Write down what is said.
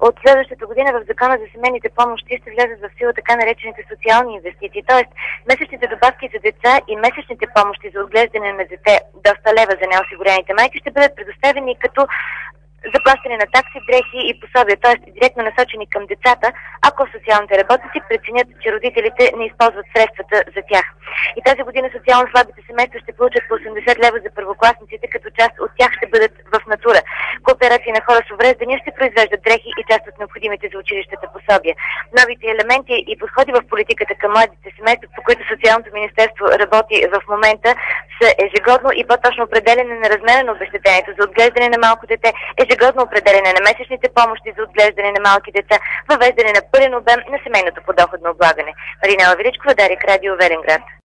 от следващата година в Закона за семейните помощи ще влязат в сила така наречените социални инвестиции, т.е. месечните добавки за деца и месечните помощи за отглеждане на дете до 100 лева за неосигурените майки ще бъдат предоставени като заплащане на такси, дрехи и пособия, т.е. директно насочени към децата, ако социалните работници преценят, че родителите не използват средствата за тях. И тази година социално слабите семейства ще получат по 80 лева за първокласниците, като част от тях ще бъдат в натура. Кооперации на хора с увреждания ще произвеждат дрехи и част от необходимите за училищата пособия. Новите елементи и подходи в политиката към младите семейства, по които Социалното министерство работи в момента, са ежегодно и по-точно определене на размера на обезщетението за отглеждане на малко дете, ежегодно определене на месечните помощи за отглеждане на малки деца, въвеждане на пълен обем на семейното подоходно облагане. Маринела Величкова, Дарик Радио, Велинград.